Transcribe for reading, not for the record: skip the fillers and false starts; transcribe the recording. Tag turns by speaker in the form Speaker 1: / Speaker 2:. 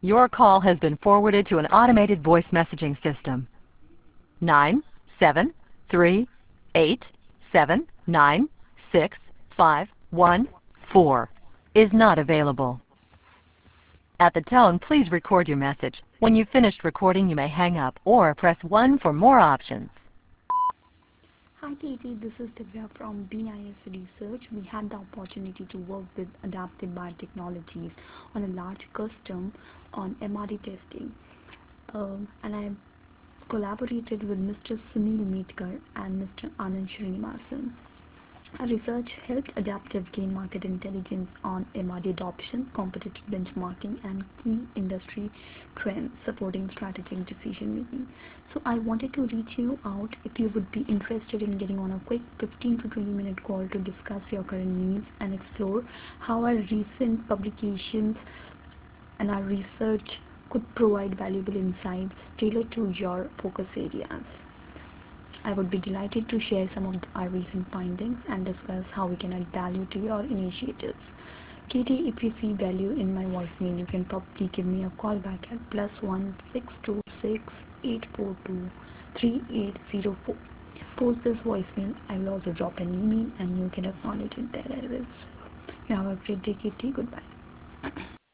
Speaker 1: Your call has been forwarded to an automated voice messaging system. 97387965114 is not available. At the tone, please record your message. When you've finished recording, you may hang up or press 1 for more options.
Speaker 2: Hi Katie, this is Divya from BIS Research. We had the opportunity to work with Adaptive Biotechnologies on a large custom on MRD testing. And I collaborated with Mr. Sunil Meetkar and Mr. Anand Srinivasan. Our research helped Adaptive gain market intelligence on MRD adoption, competitive benchmarking, and key industry trends supporting strategic decision making. So, I wanted to reach you out if you would be interested in getting on a quick 15 to 20-minute call to discuss your current needs and explore how our recent publications and our research could provide valuable insights tailored to your focus areas. I would be delighted to share some of our recent findings and discuss how we can add value to your initiatives. Katie, if you see value in my voicemail, you can probably give me a call back at +1 626 842 3804. Post this voicemail, I will also drop an email and you can acknowledge it there as well. You have a great day, Katie. Goodbye.